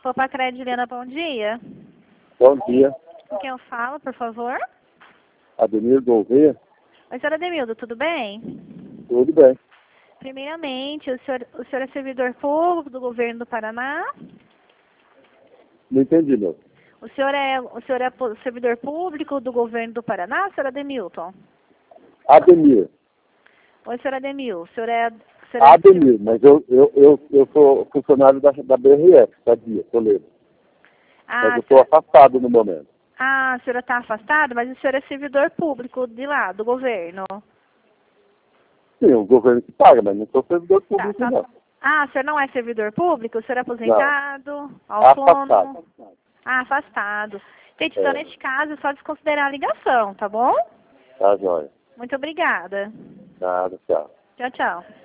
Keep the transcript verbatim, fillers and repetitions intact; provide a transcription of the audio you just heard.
Opa, Credilena, bom dia. Bom dia. Com quem eu falo, por favor? Ademir Gouveia. Oi, senhor Ademildo, tudo bem? Tudo bem. Primeiramente, o senhor, o senhor é servidor público do governo do Paraná? Não entendi, não. O senhor é, o senhor é pu- servidor público do governo do Paraná, senhor Ademilton? Ademir. Oi, senhor Ademil, o senhor é... O senhor é Ademir, mas eu, eu, eu, eu sou funcionário da, da B R F, sabia, Toledo. Mas Ah, eu estou afastado no momento. ah, a senhora está afastada, mas o senhor é servidor público de lá, do governo. Sim, o governo que paga, mas não sou servidor Tá, público, tá. não. Ah, o senhor não é servidor público? O senhor é aposentado? Afastado. Autônomo? Ah, afastado. Gente, então, É, neste caso, é só desconsiderar a ligação, tá bom? tá, joia. Muito obrigada. Nada, tchau. Tchau, tchau.